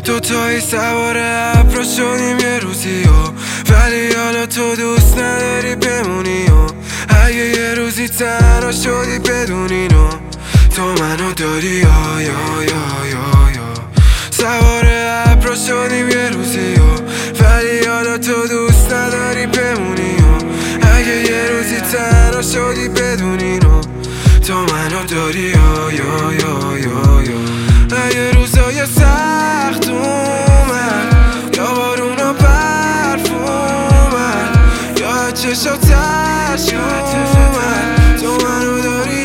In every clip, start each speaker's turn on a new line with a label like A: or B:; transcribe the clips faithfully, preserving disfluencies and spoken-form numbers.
A: دوتایی سوار ابر شدیم یه روزی ها، ولی حالا تو دوست نداری بمونی ها. اگه یه روزی تنها شدی بدون اینو تو منو داری ها یا یا یا یا. سوار ابر شدیم یه روزی ها، ولی حالا تو دوست نداری بمونی ها. اگه یه روزی تنها شدی بدون اینو تو منو داری ها یا یا یا یا. اگه روزای سخت اومد یا بارونا برف اومد یا چشا ترش اومد تو منو داری.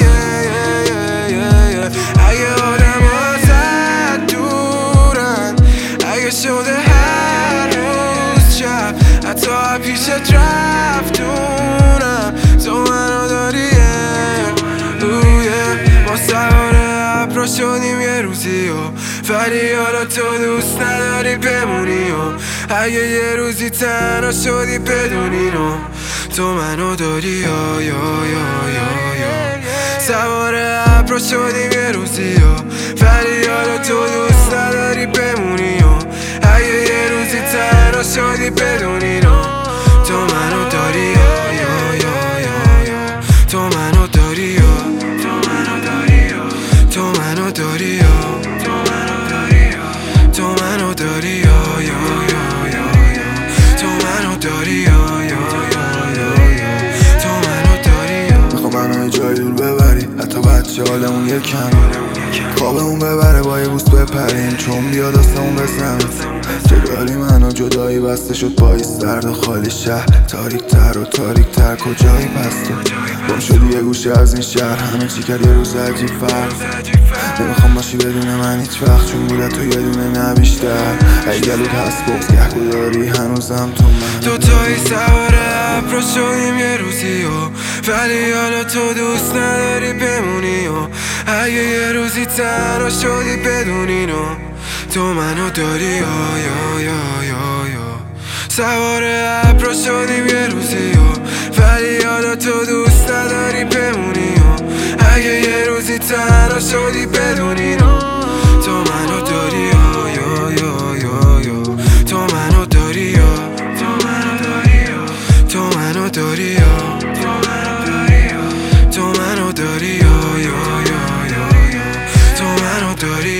A: اگه آدم ازت دورن، اگه شده هر روز شب حتی پیشت رفتونم تو منو داری. ما سوار ابرا شدیم یه روزی ها، ولی حالا تو دوست نداری بمونی ها. اگه یه روزی تنها شدی بدون اینو تو منو داری ها یا یا یا یا. سوار ابرا شدیم یه روزی ها، ولی حالا تو دوست نداری بمونی ها. اگه یه روزی تنها شدی بدون اینو تو منو داری ها یا یا یا یا. تو منو داری ها، تو منو داری ها، تو منو داری ها، تو منو داری ها یا یا یا یا. تو منو داری ها یا یا یا یا. تو منو داری ها.
B: میخوام منو یه جای دور ببری، حتی بچه حالمون یه کم خوابمون ببره با یه بوس بپریم، چون بیاد آسمون بزنم. جدالی منو جدایی بسته شد پای سرد و خالی شهر، تاریک تر و تاریک تر کجایی پس تو گم شدی یه گوشه از این شهر. همه چی کرد یه روز عجیب فرق، نمیخوام باشی بدون من هیچ وقت، چون بوده تو یه دونه نه بیشتر. ای گلوت هست بغز گهگو داری هنوزم تو من.
A: دوتایی سوار ابرا شدیم یه روزی ها، ولی حالا تو دوست نداری بمونی ها. اگه یه روزی تنها شدی بدون اینو تو منو داری ها یا یا یا یا. سوار ابرا شدیم یه روزی ها، ولی حالا تو دوست نداری بمونی ها. اگه یه روزی تنها شدی بدون اینو تو منو داری ها یا یا یا یا. تو منو داری ها، تو منو داری ها، تو منو داری ها، تو منو داری ها، تو منو داری ها یا یا یا یا. تو منو داری